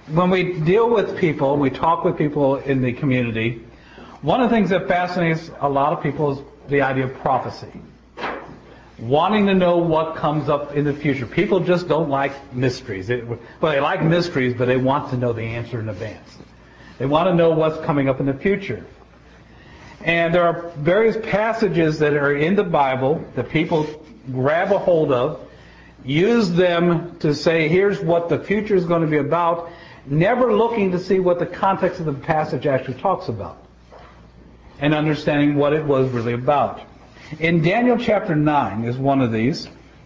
when we deal with people, we talk with people in the community, one of the things that fascinates a lot of people is the idea of prophecy. Wanting to know what comes up in the future. People just don't like mysteries. They like mysteries, but they want to know the answer in advance. They want to know what's coming up in the future. And there are various passages that are in the Bible that people grab a hold of, use them to say, here's what the future is going to be about, never looking to see what the context of the passage actually talks about, and understanding what it was really about. In Daniel chapter 9 is one of these.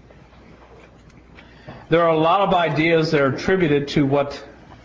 There are a lot of ideas that are attributed to what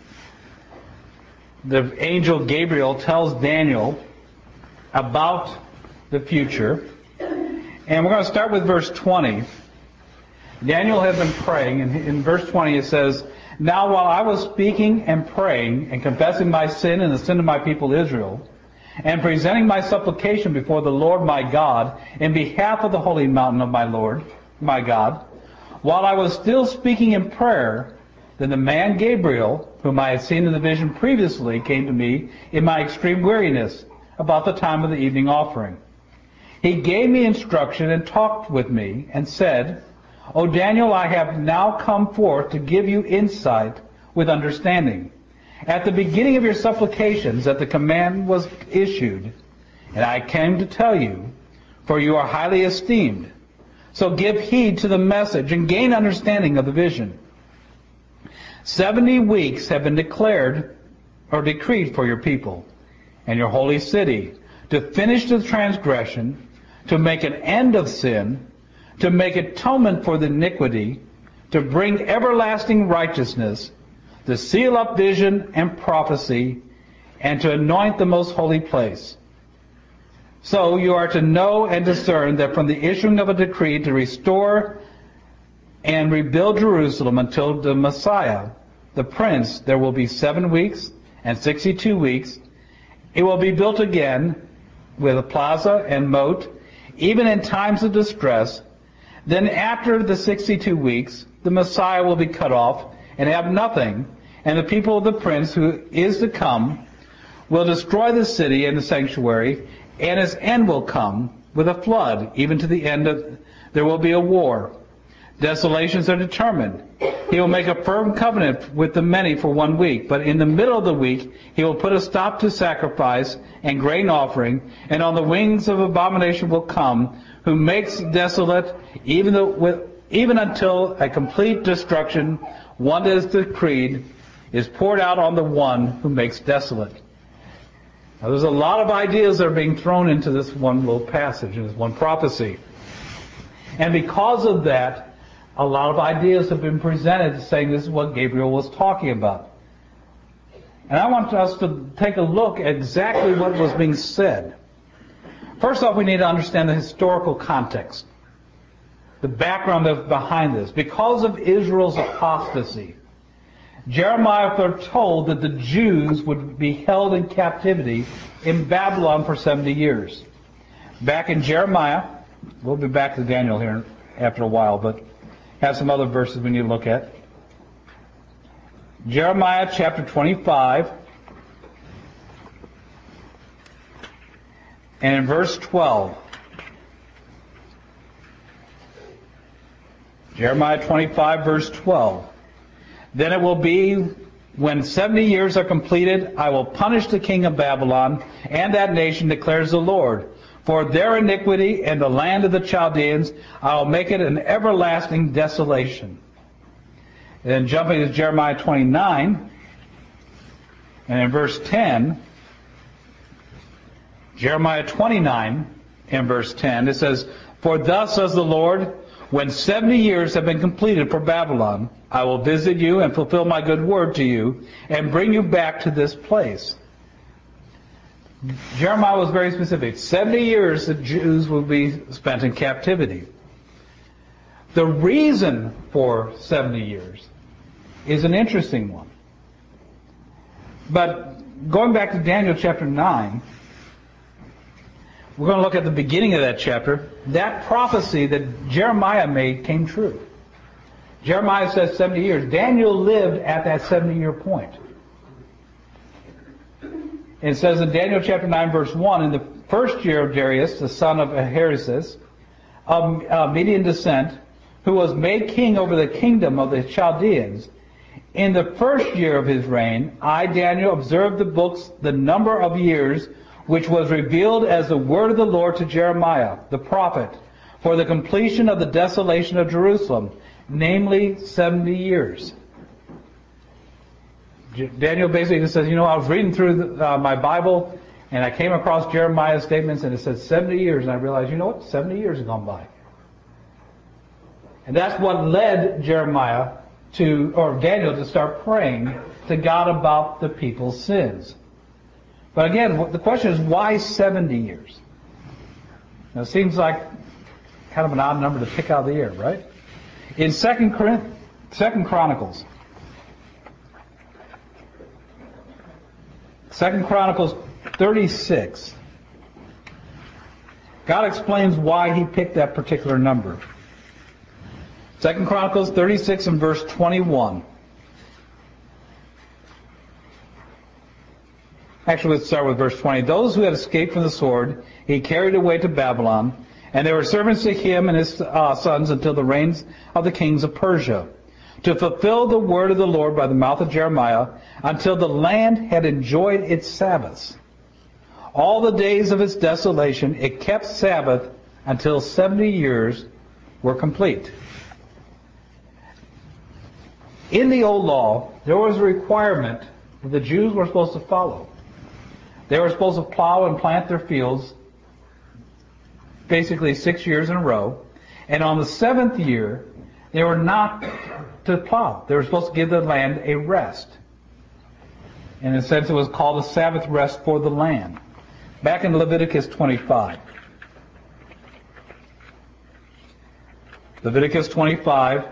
the angel Gabriel tells Daniel about the future. And we're going to start with verse 20. Daniel had been praying, and in verse 20 it says, "Now while I was speaking and praying and confessing my sin and the sin of my people Israel, and presenting my supplication before the Lord my God in behalf of the holy mountain of my Lord, my God, while I was still speaking in prayer, then the man Gabriel, whom I had seen in the vision previously, came to me in my extreme weariness about the time of the evening offering. He gave me instruction and talked with me and said, 'O Daniel, I have now come forth to give you insight with understanding. At the beginning of your supplications that the command was issued, and I came to tell you, for you are highly esteemed. So give heed to the message and gain understanding of the vision. 70 weeks have been declared or decreed for your people and your holy city, to finish the transgression, to make an end of sin, to make atonement for the iniquity, to bring everlasting righteousness, to seal up vision and prophecy, and to anoint the most holy place. So you are to know and discern that from the issuing of a decree to restore and rebuild Jerusalem until the Messiah, the Prince, there will be 7 weeks and 62 weeks. It will be built again with a plaza and moat, even in times of distress. Then after the 62 weeks, the Messiah will be cut off and have nothing, and the people of the Prince who is to come will destroy the city and the sanctuary, and his end will come with a flood, even to the end of there will be a war. Desolations are determined. He will make a firm covenant with the many for 1 week, but in the middle of the week he will put a stop to sacrifice and grain offering, and on the wings of abomination will come, who makes desolate, even until a complete destruction, one that is decreed, is poured out on the one who makes desolate." Now, there's a lot of ideas that are being thrown into this one little passage, in this one prophecy. And because of that, a lot of ideas have been presented saying this is what Gabriel was talking about. And I want us to take a look at exactly what was being said. First off, we need to understand the historical context, the background behind this. Because of Israel's apostasy, Jeremiah foretold that the Jews would be held in captivity in Babylon for 70 years. Back in Jeremiah, we'll be back to Daniel here after a while, but have some other verses we need to look at. Jeremiah chapter 25, and in verse 12. Jeremiah 25, verse 12. "Then it will be, when 70 years are completed, I will punish the king of Babylon and that nation, declares the Lord. For their iniquity and the land of the Chaldeans, I will make it an everlasting desolation." And then jumping to Jeremiah 29, and in verse 10, Jeremiah 29 and verse 10, it says, "For thus says the Lord, when 70 years have been completed for Babylon, I will visit you and fulfill my good word to you and bring you back to this place." Jeremiah was very specific. 70 years the Jews will be spent in captivity. The reason for 70 years is an interesting one. But going back to Daniel chapter 9, we're going to look at the beginning of that chapter. That prophecy that Jeremiah made came true. Jeremiah says 70 years. Daniel lived at that 70-year point. It says in Daniel chapter 9, verse 1, in the first year of Darius, the son of Ahasuerus, of Median descent, who was made king over the kingdom of the Chaldeans, in the first year of his reign, I, Daniel, observed the books, the number of years, which was revealed as the word of the Lord to Jeremiah, the prophet, for the completion of the desolation of Jerusalem, namely 70 years. Daniel basically says, I was reading through my Bible, and I came across Jeremiah's statements, and it said 70 years, and I realized, 70 years have gone by. And that's what led Daniel to start praying to God about the people's sins. But again, the question is, why 70 years? Now, it seems like kind of an odd number to pick out of the air, right? In 2 Chronicles 36, God explains why he picked that particular number. 2 Chronicles 36 and verse 21. Actually, let's start with verse 20. Those who had escaped from the sword, he carried away to Babylon, and they were servants to him and his sons until the reigns of the kings of Persia, to fulfill the word of the Lord by the mouth of Jeremiah, until the land had enjoyed its Sabbaths. All the days of its desolation, it kept Sabbath until 70 years were complete. In the old law, there was a requirement that the Jews were supposed to follow. They were supposed to plow and plant their fields basically 6 years in a row. And on the 7th year, they were not to plow. They were supposed to give the land a rest. In a sense, it was called a Sabbath rest for the land. Back in Leviticus 25. Leviticus 25,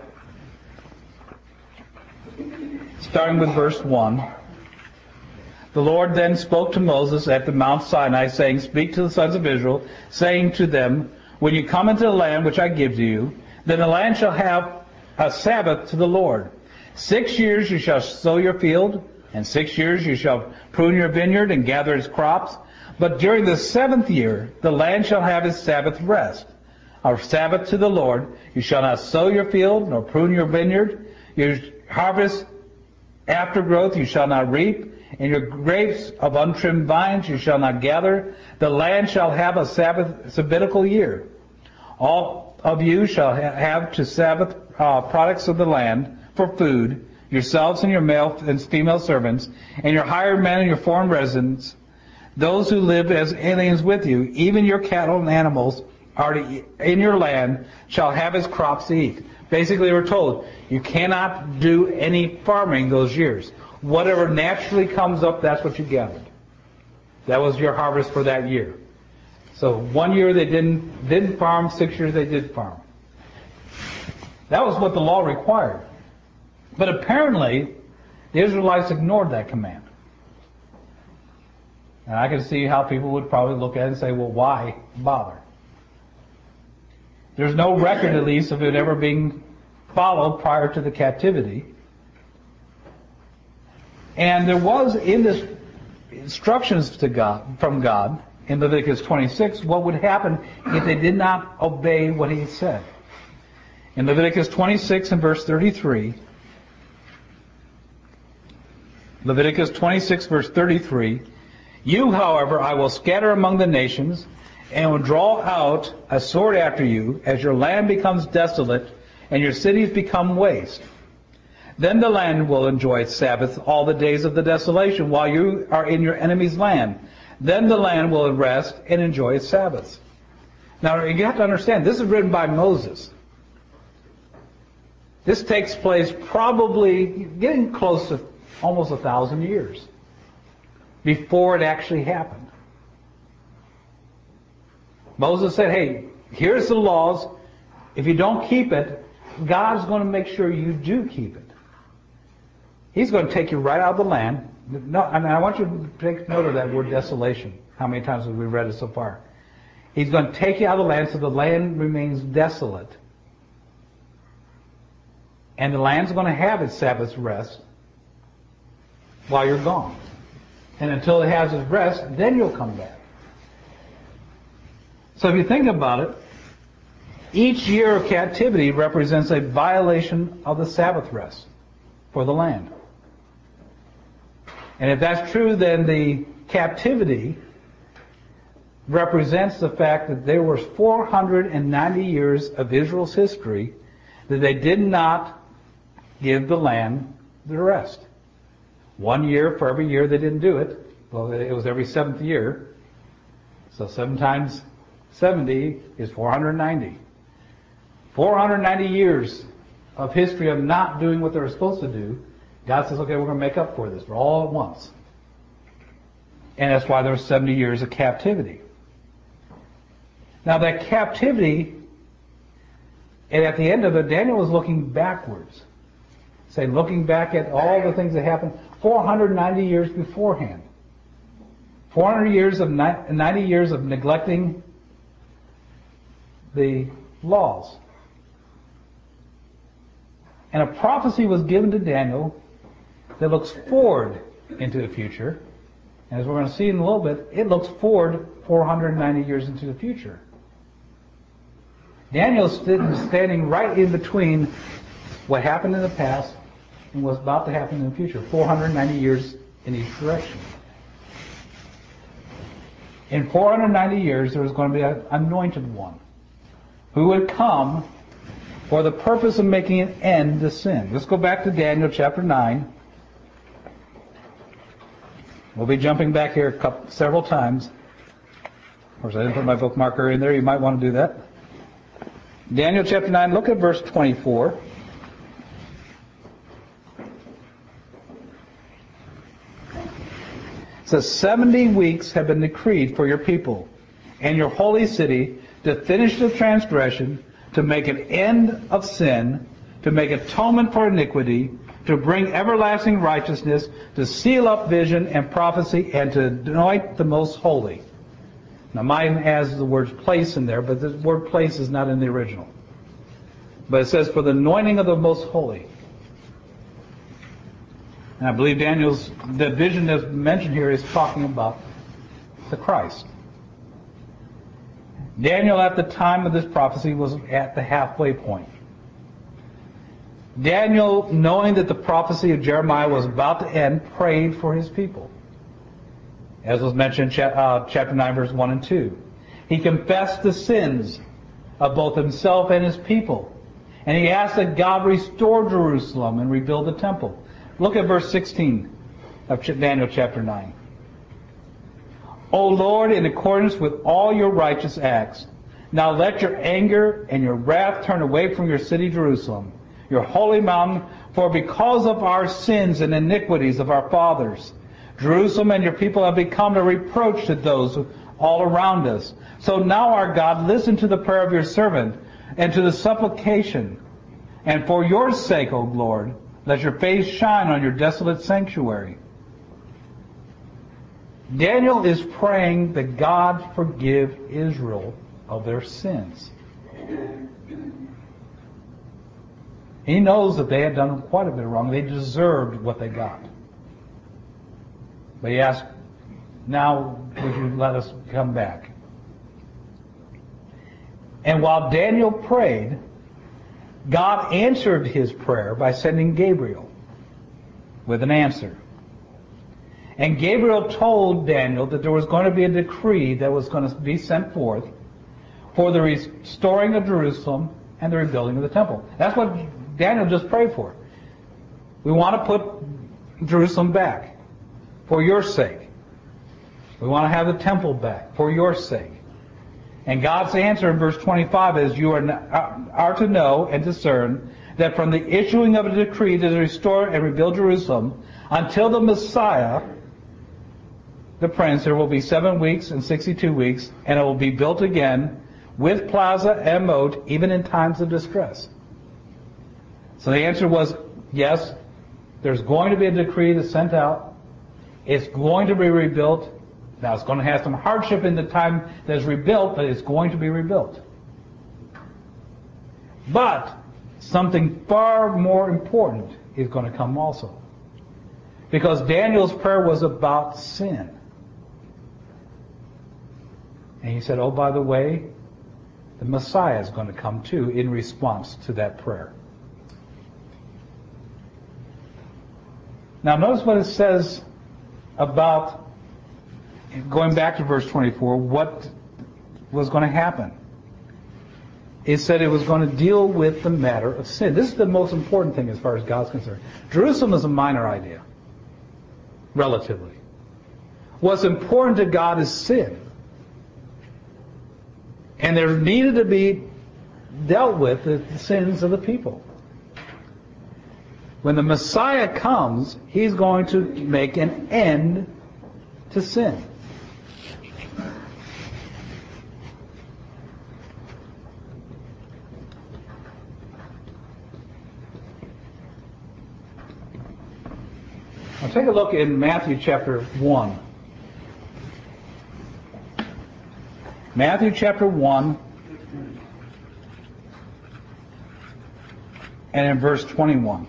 starting with verse 1. The Lord then spoke to Moses at the Mount Sinai, saying, Speak to the sons of Israel, saying to them, When you come into the land which I give to you, then the land shall have a Sabbath to the Lord. 6 years you shall sow your field, and 6 years you shall prune your vineyard and gather its crops. But during the 7th year, the land shall have its Sabbath rest. A Sabbath to the Lord. You shall not sow your field, nor prune your vineyard. Your harvest aftergrowth you shall not reap, and your grapes of untrimmed vines you shall not gather. The land shall have a Sabbatical year. All of you shall have to Sabbath products of the land for food, yourselves and your male and female servants, and your hired men and your foreign residents, those who live as aliens with you, even your cattle and animals are in your land shall have his crops to eat. Basically, we're told you cannot do any farming those years. Whatever naturally comes up, that's what you gathered. That was your harvest for that year. So 1 year they didn't farm, 6 years they did farm. That was what the law required. But apparently, the Israelites ignored that command. And I can see how people would probably look at it and say, well, why bother? There's no record, at least, of it ever being followed prior to the captivity. And there was in this instructions from God in Leviticus 26 what would happen if they did not obey what he said. In Leviticus 26 and verse 33, Leviticus 26 verse 33, You, however, I will scatter among the nations, and will draw out a sword after you, as your land becomes desolate, and your cities become waste. Then the land will enjoy its Sabbath all the days of the desolation, while you are in your enemy's land. Then the land will rest and enjoy its Sabbaths. Now, you have to understand, this is written by Moses. This takes place probably getting close to almost 1,000 years before it actually happened. Moses said, hey, here's the laws. If you don't keep it, God's going to make sure you do keep it. He's going to take you right out of the land. No, I mean, I want you to take note of that word desolation. How many times have we read it so far? He's going to take you out of the land so the land remains desolate. And the land's going to have its Sabbath rest while you're gone. And until it has its rest, then you'll come back. So if you think about it, each year of captivity represents a violation of the Sabbath rest for the land. And if that's true, then the captivity represents the fact that there were 490 years of Israel's history that they did not give the land the rest. 1 year for every year they didn't do it. Well, it was every 7th year. So 7 times 70 is 490. 490 years of history of not doing what they were supposed to do. God says, okay, we're going to make up for this. We're all at once. And that's why there were 70 years of captivity. Now that captivity, and at the end of it, Daniel was looking backwards. Looking back at all the things that happened 490 years beforehand. 90 years of neglecting the laws. And a prophecy was given to Daniel that looks forward into the future. And as we're going to see in a little bit, it looks forward 490 years into the future. Daniel's standing right in between what happened in the past and what's about to happen in the future. 490 years in each direction. In 490 years, there was going to be an anointed one who would come for the purpose of making an end to sin. Let's go back to Daniel chapter 9. We'll be jumping back here several times. Of course, I didn't put my bookmarker in there. You might want to do that. Daniel chapter 9, look at verse 24. It says, 70 weeks have been decreed for your people and your holy city to finish the transgression, to make an end of sin, to make atonement for iniquity, to bring everlasting righteousness, to seal up vision and prophecy, and to anoint the most holy. Now mine has the word place in there, but the word place is not in the original. But it says for the anointing of the most holy. And I believe the vision that's mentioned here is talking about the Christ. Daniel at the time of this prophecy was at the halfway point. Daniel, knowing that the prophecy of Jeremiah was about to end, prayed for his people. As was mentioned in chapter 9, verse 1 and 2. He confessed the sins of both himself and his people. And he asked that God restore Jerusalem and rebuild the temple. Look at verse 16 of Daniel chapter 9. O Lord, in accordance with all your righteous acts, now let your anger and your wrath turn away from your city Jerusalem, your holy mountain, for because of our sins and iniquities of our fathers, Jerusalem and your people have become a reproach to those all around us. So now, our God, listen to the prayer of your servant and to the supplication. And for your sake, O Lord, let your face shine on your desolate sanctuary. Daniel is praying that God forgive Israel of their sins. He knows that they had done quite a bit wrong. They deserved what they got. But he asked, now would you let us come back? And while Daniel prayed, God answered his prayer by sending Gabriel with an answer. And Gabriel told Daniel that there was going to be a decree that was going to be sent forth for the restoring of Jerusalem and the rebuilding of the temple. That's what Daniel just prayed for. We want to put Jerusalem back for your sake. We want to have the temple back for your sake. And God's answer in verse 25 is, you are to know and discern that from the issuing of a decree to restore and rebuild Jerusalem until the Messiah, the Prince, there will be 7 weeks and 62 weeks, and it will be built again with plaza and moat, even in times of distress. So the answer was, yes, there's going to be a decree that's sent out. It's going to be rebuilt. Now, it's going to have some hardship in the time that it's rebuilt, but it's going to be rebuilt. But something far more important is going to come also. Because Daniel's prayer was about sin. And he said, oh, by the way, the Messiah is going to come too in response to that prayer. Now notice what it says about, going back to verse 24, what was going to happen. It said it was going to deal with the matter of sin. This is the most important thing as far as God's concerned. Jerusalem is a minor idea, relatively. What's important to God is sin. And there needed to be dealt with the sins of the people. When the Messiah comes, He's going to make an end to sin. Now take a look in Matthew chapter 1. Matthew chapter 1 and in verse 21.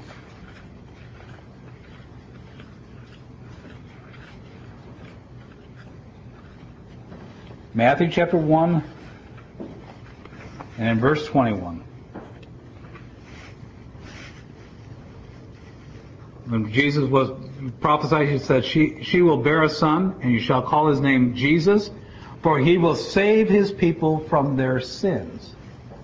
Matthew chapter 1 and in verse 21. When Jesus was prophesied, He said, she will bear a son, and you shall call his name Jesus, for he will save his people from their sins.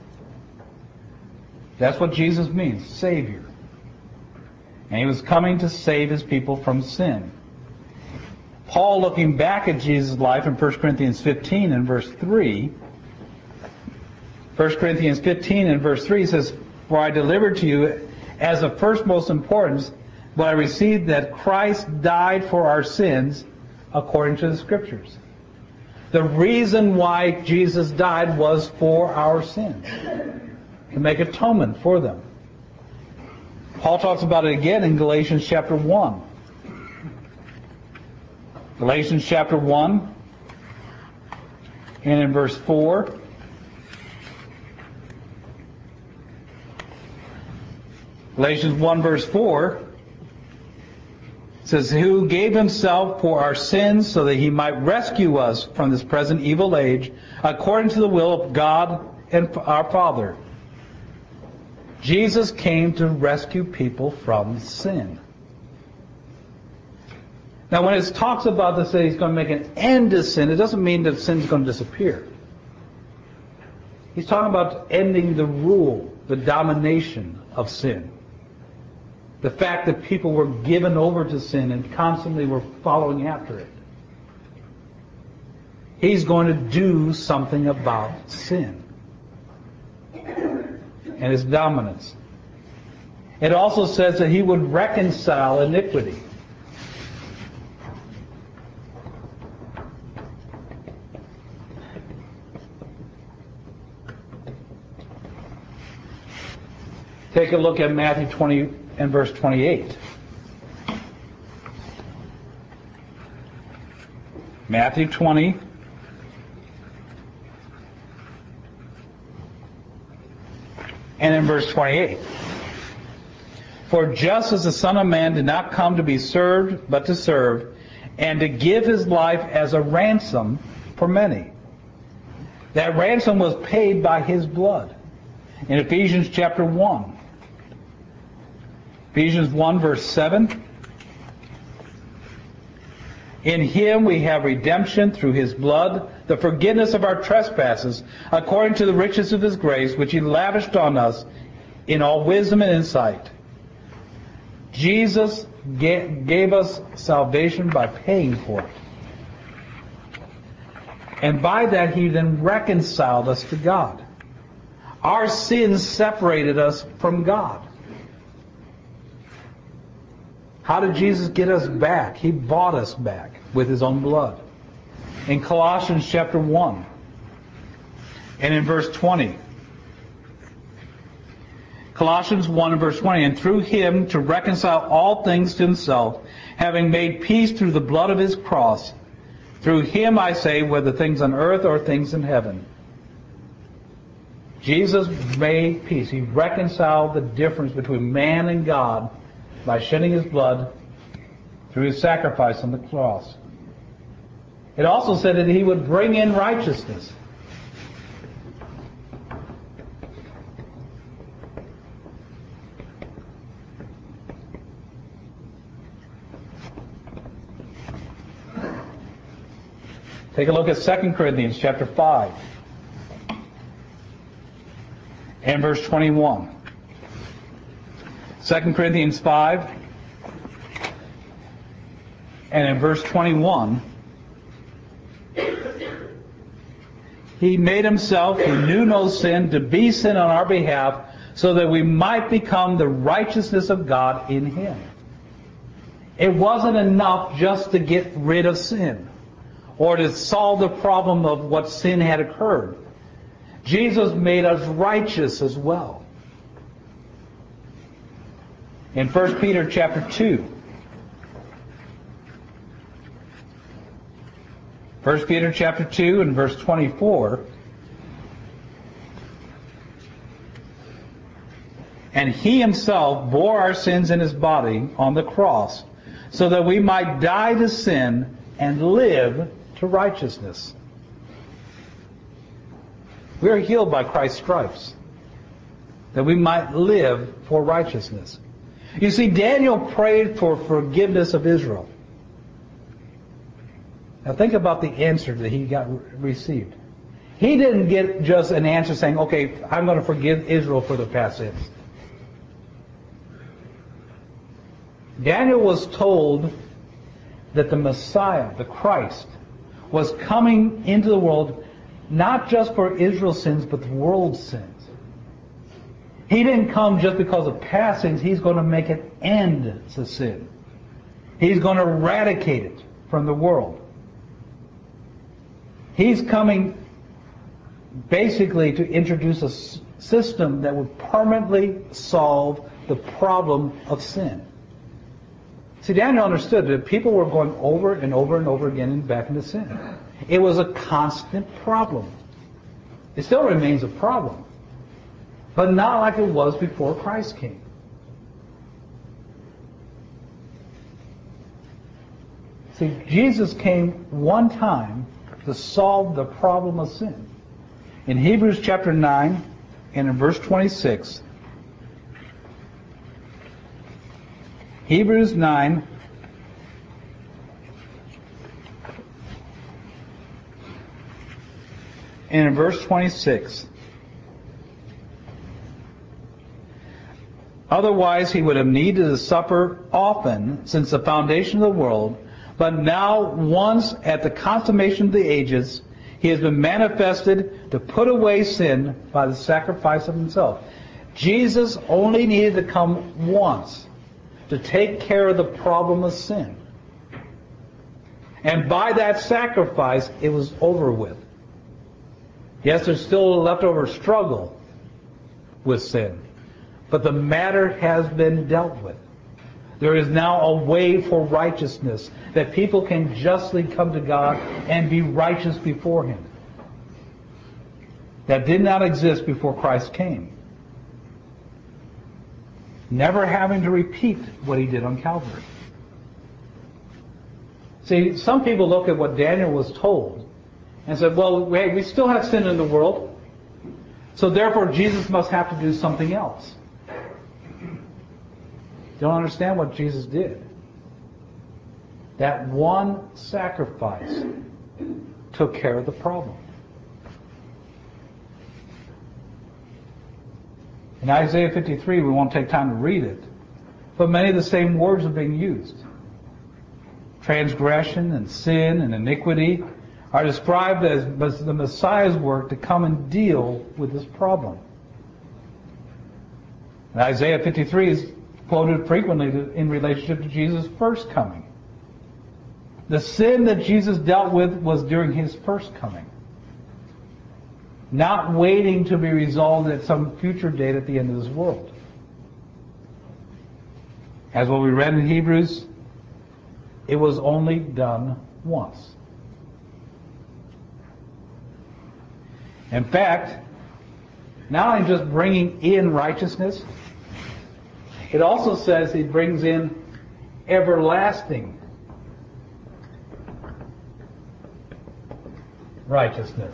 That's what Jesus means, Savior. And He was coming to save His people from sin. Paul, looking back at Jesus' life in 1 Corinthians 15 and verse 3, 1 Corinthians 15 and verse 3 says, for I delivered to you as of first most importance what I received, that Christ died for our sins according to the Scriptures. The reason why Jesus died was for our sins, to make atonement for them. Paul talks about it again in Galatians chapter 1. Galatians chapter 1 and in verse 4. Galatians 1 verse 4 says, who gave Himself for our sins so that He might rescue us from this present evil age, according to the will of God and our Father. Jesus came to rescue people from sin. Now when it talks about this, that He's going to make an end to sin, it doesn't mean that sin is going to disappear. He's talking about ending the rule, the domination of sin. The fact that people were given over to sin and constantly were following after it. He's going to do something about sin and its dominance. It also says that He would reconcile iniquity. Take a look at Matthew 20 and verse 28. Matthew 20 and in verse 28. For just as the Son of Man did not come to be served, but to serve, and to give His life as a ransom for many. That ransom was paid by His blood. In Ephesians chapter 1. Ephesians 1 verse 7. In Him we have redemption through His blood, the forgiveness of our trespasses, according to the riches of His grace, which He lavished on us in all wisdom and insight. Jesus gave us salvation by paying for it. And by that He then reconciled us to God. Our sins separated us from God. How did Jesus get us back? He bought us back with His own blood. In Colossians chapter 1 and in verse 20. Colossians 1 and verse 20. And through Him to reconcile all things to Himself, having made peace through the blood of His cross. Through Him, I say, whether things on earth or things in heaven. Jesus made peace. He reconciled the difference between man and God by shedding His blood through his sacrifice on the cross. It also said that he would bring in righteousness. Take a look at 2 Corinthians chapter 5 and verse 21. 2 Corinthians 5 and in verse 21, he made himself who knew no sin to be sin on our behalf so that we might become the righteousness of God in him. It wasn't enough just to get rid of sin or to solve the problem of what sin had occurred. Jesus made us righteous as well. In 1 Peter chapter 2, 1 Peter chapter 2 and verse 24, and he himself bore our sins in his body on the cross, so that we might die to sin and live to righteousness. We are healed by Christ's stripes, that we might live for righteousness. You see, Daniel prayed for forgiveness of Israel. Now think about the answer that he received. He didn't get just an answer saying, okay, I'm going to forgive Israel for their past sins. Daniel was told that the Messiah, the Christ, was coming into the world not just for Israel's sins, but the world's sins. He didn't come just because of past sins. He's going to make an end to sin. He's going to eradicate it from the world. He's coming basically to introduce a system that would permanently solve the problem of sin. See, Daniel understood that people were going over and over and over again and back into sin. It was a constant problem. It still remains a problem, but not like it was before Christ came. See, Jesus came one time to solve the problem of sin. In Hebrews chapter 9 and in verse 26, Hebrews 9 and in verse 26, otherwise he would have needed to suffer often since the foundation of the world, but now once at the consummation of the ages, he has been manifested to put away sin by the sacrifice of himself. Jesus only needed to come once to take care of the problem of sin. And by that sacrifice, it was over with. Yes, there's still a leftover struggle with sin, but the matter has been dealt with. There is now a way for righteousness, that people can justly come to God and be righteous before him. That did not exist before Christ came. Never having to repeat what he did on Calvary. See, some people look at what Daniel was told and said, well, hey, we still have sin in the world, so therefore Jesus must have to do something else. Don't understand what Jesus did. That one sacrifice took care of the problem. In Isaiah 53, we won't take time to read it, but many of the same words are being used. Transgression and sin and iniquity are described as the Messiah's work to come and deal with this problem. And Isaiah 53 is quoted frequently in relationship to Jesus' first coming. The sin that Jesus dealt with was during his first coming, not waiting to be resolved at some future date at the end of this world. As what we read in Hebrews, it was only done once. In fact, not only just bringing in righteousness, it also says he brings in everlasting righteousness.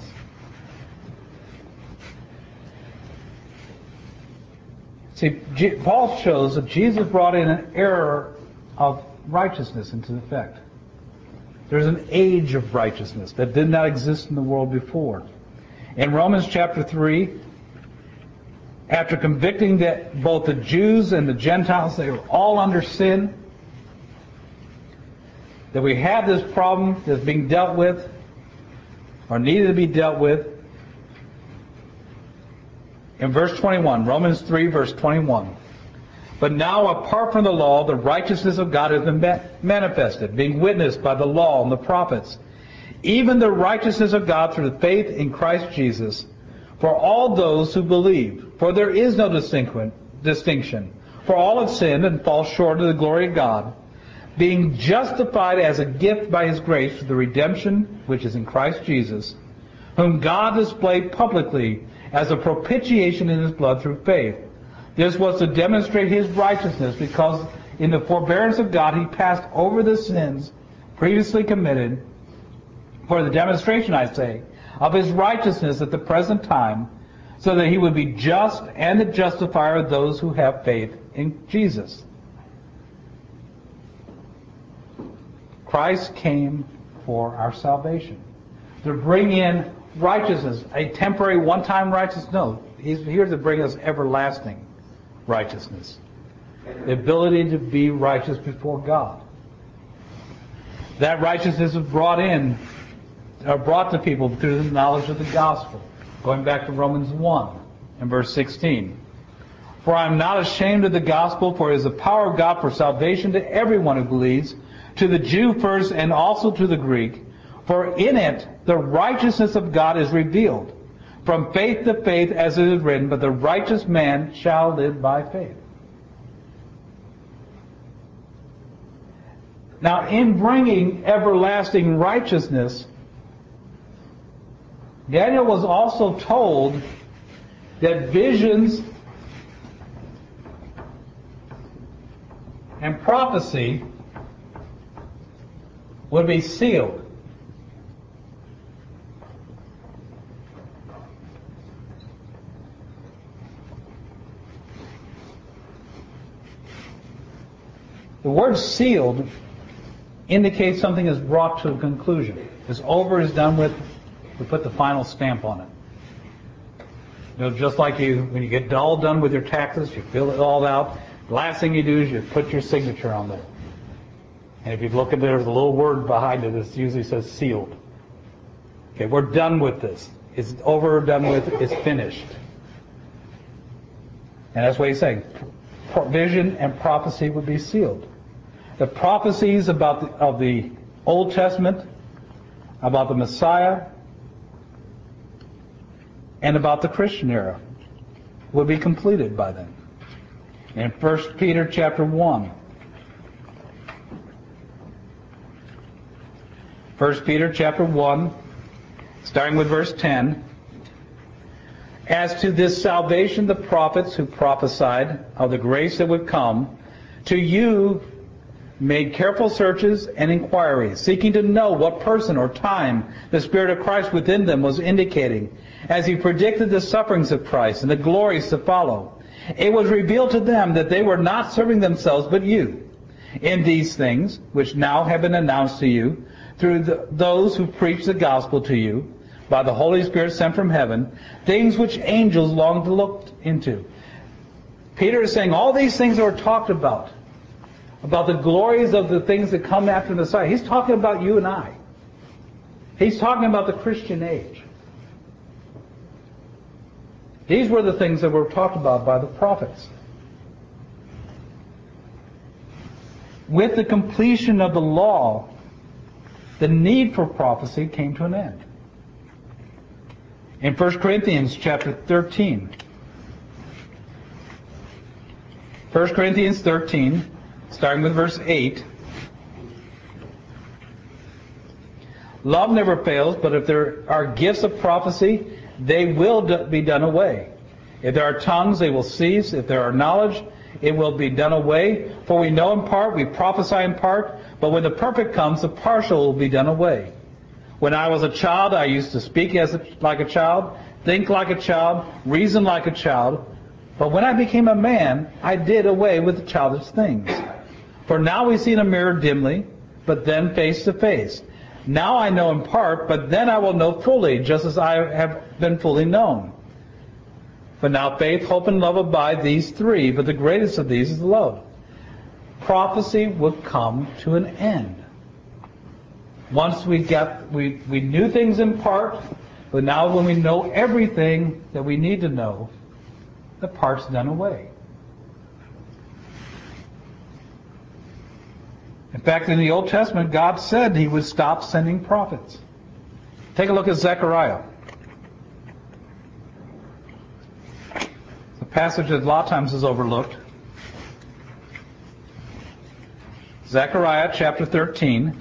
See, Paul shows that Jesus brought in an era of righteousness into effect. There's an age of righteousness that did not exist in the world before. In Romans chapter 3, after convicting that both the Jews and the Gentiles, they were all under sin, that we have this problem that's being dealt with, or needed to be dealt with. In verse 21, Romans 3, verse 21. But now, apart from the law, the righteousness of God has been manifested, being witnessed by the law and the prophets, even the righteousness of God through the faith in Christ Jesus, for all those who believe. For there is no distinction. For all have sinned and fall short of the glory of God, being justified as a gift by His grace through the redemption which is in Christ Jesus, whom God displayed publicly as a propitiation in His blood through faith. This was to demonstrate His righteousness, because in the forbearance of God He passed over the sins previously committed, for the demonstration, I say, of His righteousness at the present time, so that He would be just and the justifier of those who have faith in Jesus. Christ came for our salvation, to bring in righteousness, a temporary one-time righteousness. No, He's here to bring us everlasting righteousness, the ability to be righteous before God. That righteousness is brought to people through the knowledge of the gospel. Going back to Romans 1 and verse 16. For I am not ashamed of the gospel, for it is the power of God for salvation to everyone who believes, to the Jew first and also to the Greek. For in it the righteousness of God is revealed, from faith to faith, as it is written, but the righteous man shall live by faith. Now, in bringing everlasting righteousness, Daniel was also told that visions and prophecy would be sealed. The word sealed indicates something is brought to a conclusion. It's over, is done with. We put the final stamp on it. You know, just like when you get all done with your taxes, you fill it all out. The last thing you do is you put your signature on there. And if you look at there's a little word behind it that usually says sealed. Okay, we're done with this. It's over, done with, it's finished. And that's what he's saying. Vision and prophecy would be sealed. The prophecies of the Old Testament, about the Messiah, and about the Christian era will be completed by then. In 1 Peter chapter 1. 1 Peter chapter 1, starting with verse 10. As to this salvation, the prophets who prophesied of the grace that would come, to you made careful searches and inquiries, seeking to know what person or time the Spirit of Christ within them was indicating, as He predicted the sufferings of Christ and the glories to follow. It was revealed to them that they were not serving themselves but you, in these things which now have been announced to you through those who preach the gospel to you by the Holy Spirit sent from heaven, things which angels long to look into. Peter is saying all these things that were talked about the glories of the things that come after the Messiah. He's talking about you and I. He's talking about the Christian age. These were the things that were talked about by the prophets. With the completion of the law, the need for prophecy came to an end. In 1 Corinthians chapter 13. 1 Corinthians 13, starting with verse 8. Love never fails, but if there are gifts of prophecy, they will be done away. If there are tongues, they will cease. If there are knowledge, it will be done away. For we know in part, we prophesy in part, but when the perfect comes, the partial will be done away. When I was a child, I used to speak like a child, think like a child, reason like a child. But when I became a man, I did away with childish things. For now we see in a mirror dimly, but then face to face. Now I know in part, but then I will know fully, just as I have been fully known. But now faith, hope, and love abide, these three, but the greatest of these is love. Prophecy would come to an end. Once we knew things in part, but now when we know everything that we need to know, the part's done away. In fact, in the Old Testament, God said He would stop sending prophets. Take a look at Zechariah. It's a passage that a lot of times is overlooked. Zechariah chapter 13.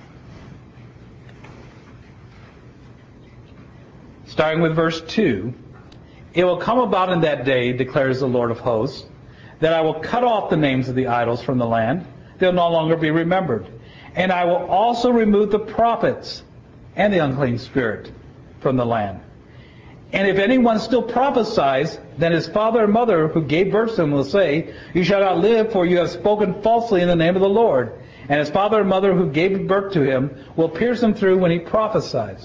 Starting with verse 2. It will come about in that day, declares the Lord of hosts, that I will cut off the names of the idols from the land. They'll no longer be remembered. And I will also remove the prophets and the unclean spirit from the land. And if anyone still prophesies, then his father and mother who gave birth to him will say, You shall not live, for you have spoken falsely in the name of the Lord. And his father and mother who gave birth to him will pierce him through when he prophesies.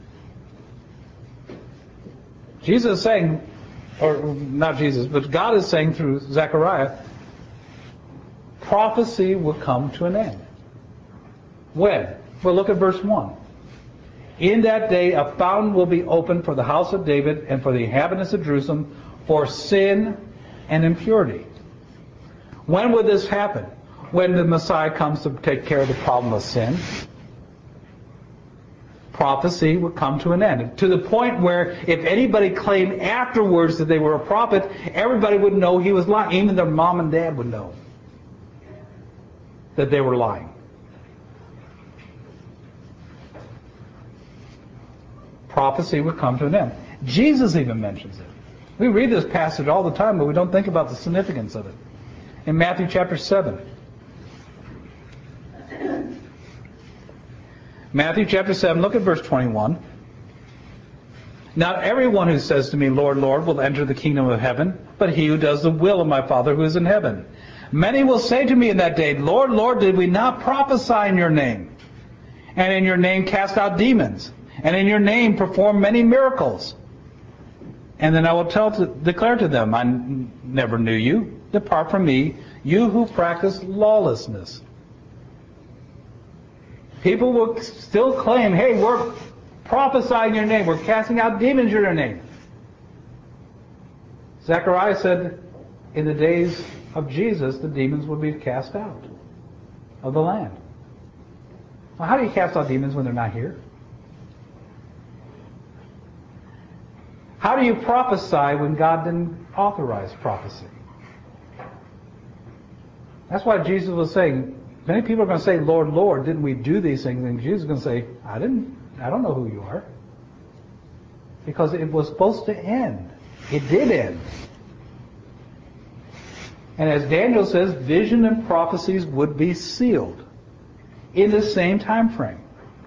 Jesus is saying, or not Jesus, but God is saying through Zechariah, prophecy will come to an end. When? Well, look at verse 1. In that day a fountain will be opened for the house of David and for the inhabitants of Jerusalem for sin and impurity. When would this happen? When the Messiah comes to take care of the problem of sin. Prophecy would come to an end. To the point where if anybody claimed afterwards that they were a prophet, everybody would know he was lying. Even their mom and dad would know that they were lying. Prophecy would come to an end. Jesus even mentions it. We read this passage all the time, but we don't think about the significance of it. In Matthew chapter 7. Matthew chapter 7, look at verse 21. Not everyone who says to me, Lord, Lord, will enter the kingdom of heaven, but he who does the will of my Father who is in heaven. Many will say to me in that day, Lord, Lord, did we not prophesy in your name? And in your name cast out demons? And in your name perform many miracles? And then I will declare to them, I never knew you. Depart from me, you who practice lawlessness. People will still claim, hey, we're prophesying in your name. We're casting out demons in your name. Zechariah said, in the days of Jesus, the demons would be cast out of the land. Well, how do you cast out demons when they're not here? How do you prophesy when God didn't authorize prophecy? That's why Jesus was saying, many people are going to say, Lord, Lord, didn't we do these things? And Jesus is going to say, I don't know who you are. Because it was supposed to end. It did end. And as Daniel says, vision and prophecies would be sealed in the same time frame.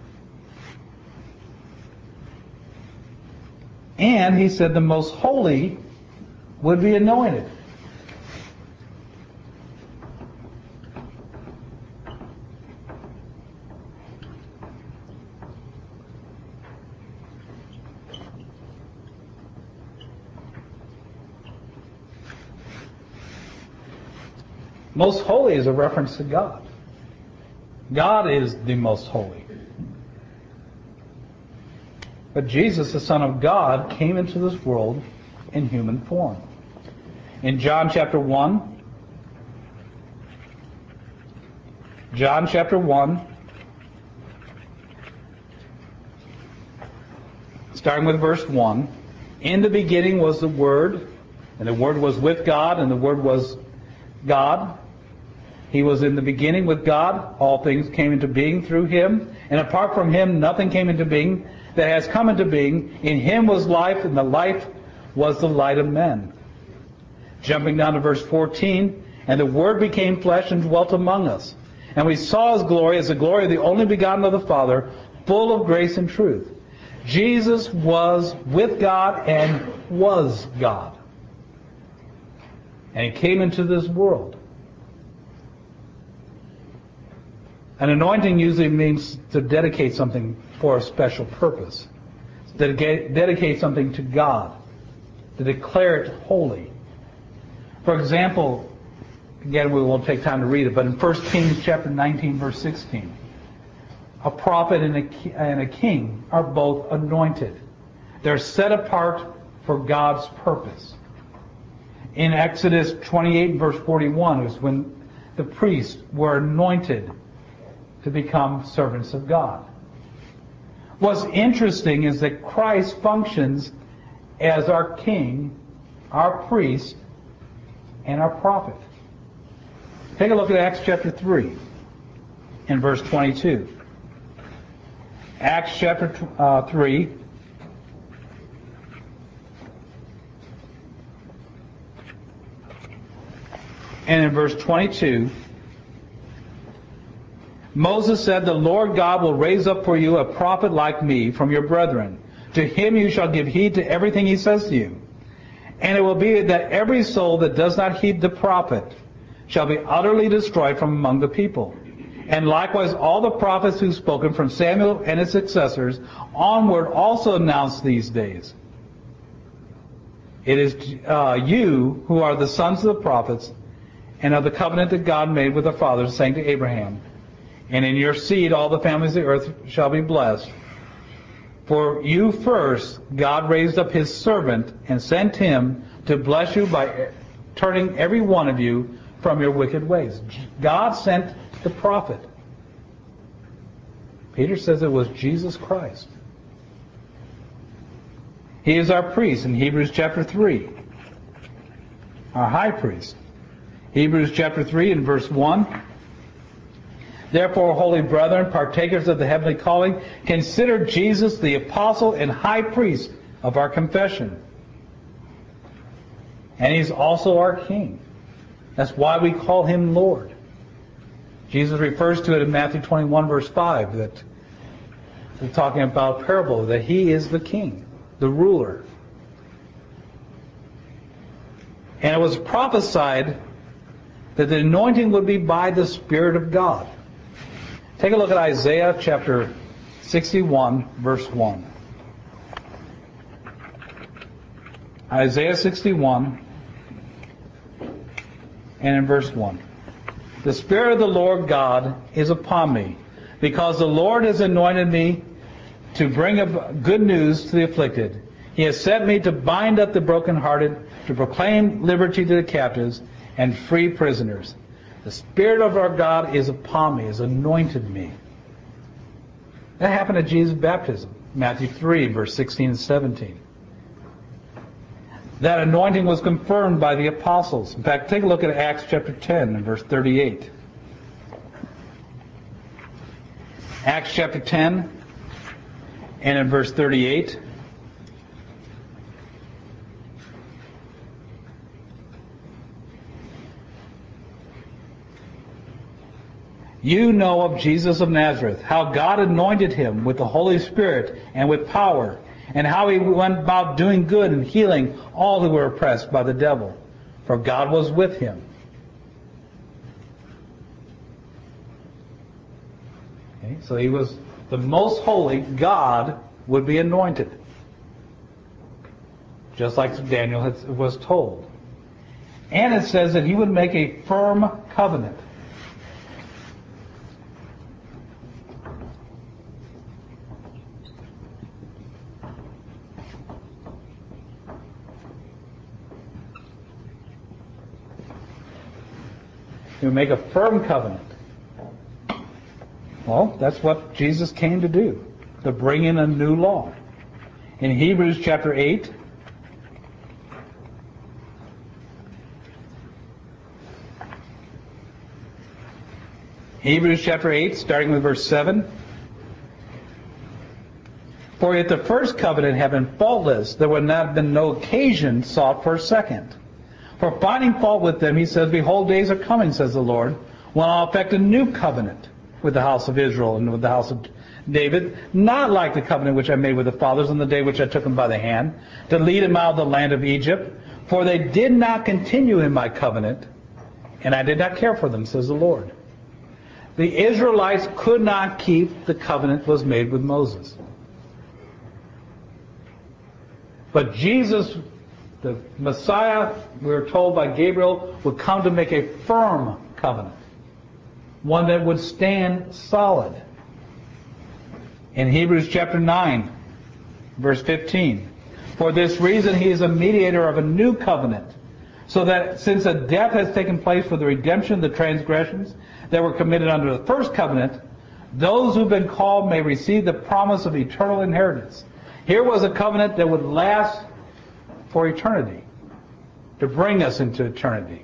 And he said the most holy would be anointed. Most holy is a reference to God. God is the most holy. But Jesus, the Son of God, came into this world in human form. In John chapter 1, starting with verse 1, in the beginning was the Word, and the Word was with God, and the Word was God. He was in the beginning with God. All things came into being through Him. And apart from Him, nothing came into being that has come into being. In Him was life, and the life was the light of men. Jumping down to verse 14, and the Word became flesh and dwelt among us. And we saw His glory as the glory of the only begotten of the Father, full of grace and truth. Jesus was with God and was God. And He came into this world. An anointing usually means to dedicate something for a special purpose. To dedicate something to God. To declare it holy. For example, again, we won't take time to read it, but in 1 Kings chapter 19, verse 16, a prophet and a king are both anointed. They're set apart for God's purpose. In Exodus 28, verse 41, is when the priests were anointed to become servants of God. What's interesting is that Christ functions as our king, our priest, and our prophet. Take a look at Acts chapter 3 and verse 22. Acts chapter 3 and in verse 22, Moses said, "The Lord God will raise up for you a prophet like me from your brethren. To him you shall give heed to everything he says to you. And it will be that every soul that does not heed the prophet shall be utterly destroyed from among the people. And likewise all the prophets who've spoken from Samuel and his successors onward also announce these days. It is you who are the sons of the prophets and of the covenant that God made with the fathers, saying to Abraham, and in your seed all the families of the earth shall be blessed. For you first God raised up his servant and sent him to bless you by turning every one of you from your wicked ways." God sent the prophet. Peter says it was Jesus Christ. He is our priest in Hebrews chapter 3. Our high priest. Hebrews chapter 3 and verse 1. "Therefore, holy brethren, partakers of the heavenly calling, consider Jesus the apostle and high priest of our confession." And he's also our king. That's why we call him Lord. Jesus refers to it in Matthew 21 verse 5, that we're talking about a parable, that he is the king, the ruler. And it was prophesied that the anointing would be by the Spirit of God. Take a look at Isaiah chapter 61, verse 1. Isaiah 61, and in verse 1. "The Spirit of the Lord God is upon me, because the Lord has anointed me to bring good news to the afflicted. He has sent me to bind up the brokenhearted, to proclaim liberty to the captives, and free prisoners. The Spirit of our God is upon me, has anointed me." That happened at Jesus' baptism, Matthew 3, verse 16 and 17. That anointing was confirmed by the apostles. In fact, take a look at Acts chapter 10 and verse 38. Acts chapter 10 and in verse 38. "You know of Jesus of Nazareth, how God anointed him with the Holy Spirit and with power, and how he went about doing good and healing all who were oppressed by the devil, for God was with him." Okay, so he was the most holy. God would be anointed, just like Daniel was told. And it says that he would make a firm covenant. He would make a firm covenant. Well, that's what Jesus came to do, to bring in a new law. In Hebrews chapter 8, starting with verse 7. "For if the first covenant had been faultless, there would not have been no occasion sought for a second. For finding fault with them, he says, Behold, days are coming, says the Lord, when I'll effect a new covenant with the house of Israel and with the house of David, not like the covenant which I made with the fathers on the day which I took them by the hand, to lead them out of the land of Egypt. For they did not continue in my covenant, and I did not care for them, says the Lord. The Israelites could not keep the covenant that was made with Moses. But Jesus, the Messiah, we were told by Gabriel, would come to make a firm covenant, one that would stand solid. In Hebrews chapter 9, verse 15, for this reason he is a mediator of a new covenant, so that since a death has taken place for the redemption of the transgressions that were committed under the first covenant, those who've been called may receive the promise of eternal inheritance. Here was a covenant that would last for eternity, to bring us into eternity.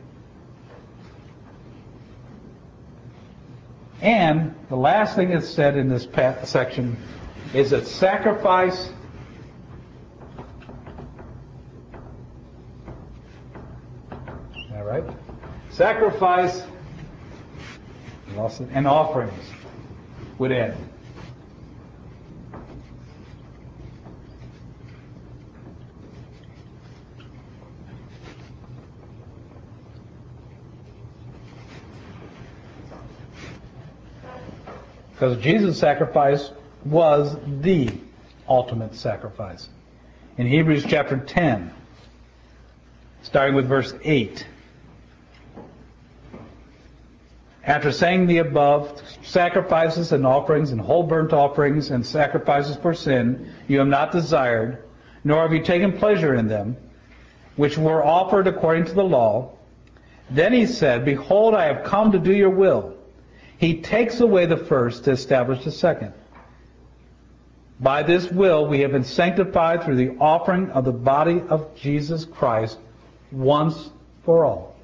And the last thing that's said in this section is that sacrifice sacrifice and offerings would end. Because Jesus' sacrifice was the ultimate sacrifice. In Hebrews chapter 10, starting with verse 8, after saying the above, sacrifices and offerings and whole burnt offerings and sacrifices for sin you have not desired, nor have you taken pleasure in them, which were offered according to the law. Then he said, behold, I have come to do your will. He takes away the first to establish the second. By this will we have been sanctified through the offering of the body of Jesus Christ once for all.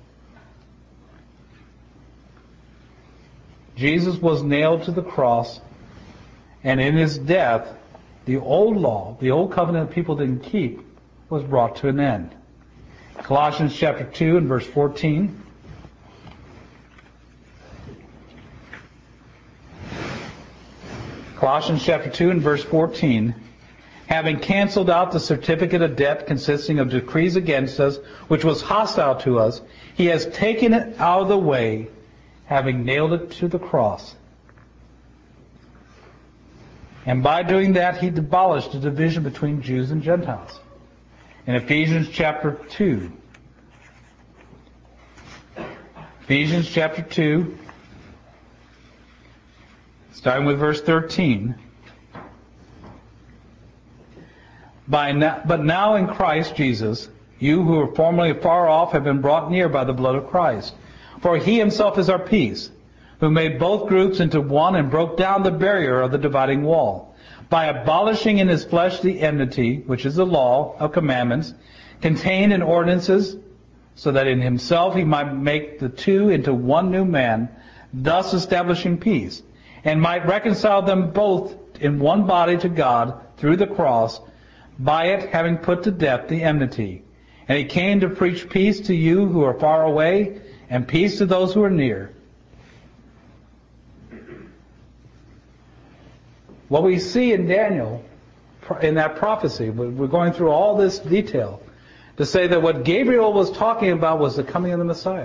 Jesus was nailed to the cross, and in his death, the old law, the old covenant that people didn't keep, was brought to an end. Colossians chapter 2 and verse 14. Colossians chapter 2 and verse 14. Having canceled out the certificate of debt consisting of decrees against us, which was hostile to us, he has taken it out of the way, having nailed it to the cross. And by doing that, he abolished the division between Jews and Gentiles. In Ephesians chapter 2. Ephesians chapter 2, starting with verse 13. But now in Christ Jesus, you who were formerly far off have been brought near by the blood of Christ. For he himself is our peace, who made both groups into one and broke down the barrier of the dividing wall, by abolishing in his flesh the enmity, which is the law of commandments, contained in ordinances, so that in himself he might make the two into one new man, thus establishing peace, and might reconcile them both in one body to God through the cross, by it having put to death the enmity. And he came to preach peace to you who are far away, and peace to those who are near. What we see in Daniel, in that prophecy, we're going through all this detail to say that what Gabriel was talking about was the coming of the Messiah.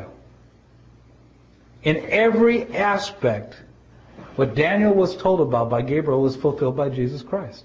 In every aspect, what Daniel was told about by Gabriel was fulfilled by Jesus Christ.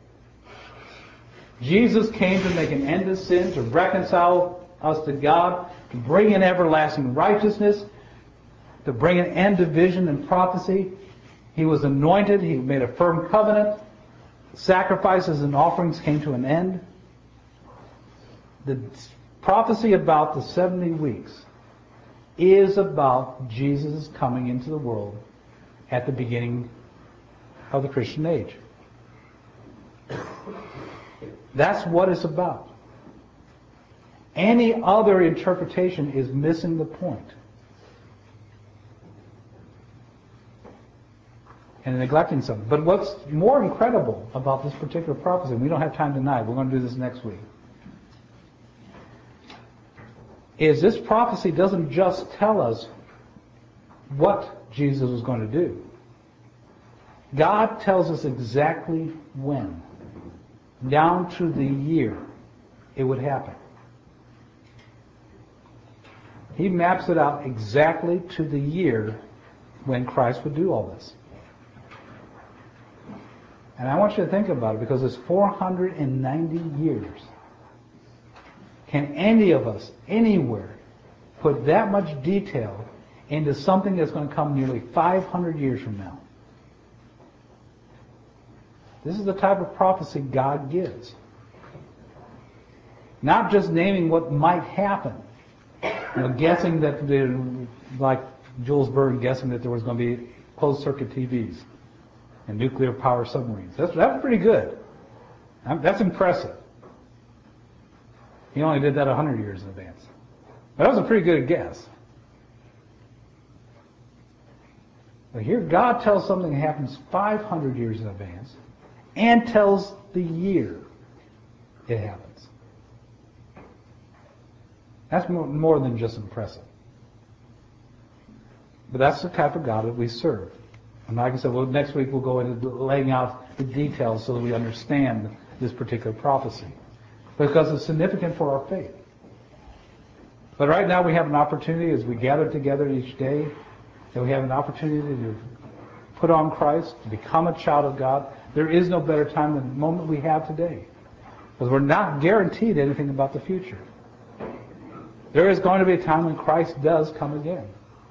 Jesus came to make an end to sin, to reconcile us to God, to bring in everlasting righteousness, to bring an end to vision and prophecy. He was anointed. He made a firm covenant. Sacrifices and offerings came to an end. The prophecy about the 70 weeks is about Jesus coming into the world at the beginning of the Christian age. That's what it's about. Any other interpretation is missing the point and neglecting something. But what's more incredible about this particular prophecy, and we don't have time tonight, we're going to do this next week, is this prophecy doesn't just tell us what Jesus was going to do. God tells us exactly when, down to the year, it would happen. He maps it out exactly to the year when Christ would do all this. And I want you to think about it, because it's 490 years. Can any of us, anywhere, put that much detail into something that's going to come nearly 500 years from now? This is the type of prophecy God gives. Not just naming what might happen. Guessing that, like Jules Verne guessing that there was going to be closed-circuit TVs and nuclear-powered submarines. That's pretty good. That's impressive. He only did that 100 years in advance. But that was a pretty good guess. But here God tells something that happens 500 years in advance and tells the year it happens. That's more than just impressive. But that's the type of God that we serve. And like I said, well, next week we'll go into laying out the details so that we understand this particular prophecy. Because it's significant for our faith. But right now we have an opportunity as we gather together each day, that we have an opportunity to put on Christ, to become a child of God. There is no better time than the moment we have today. Because we're not guaranteed anything about the future. There is going to be a time when Christ does come again.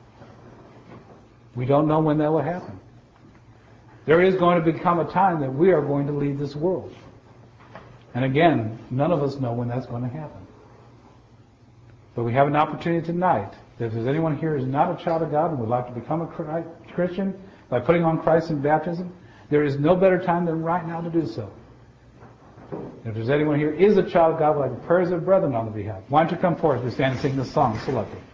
We don't know when that will happen. There is going to become a time that we are going to leave this world. And again, none of us know when that's going to happen. But we have an opportunity tonight that if there's anyone here who is not a child of God and would like to become a Christian by putting on Christ in baptism, there is no better time than right now to do so. If there's anyone here who is a child of God, would like prayers of brethren on the behalf, why don't you come forward as we stand and sing this song selected.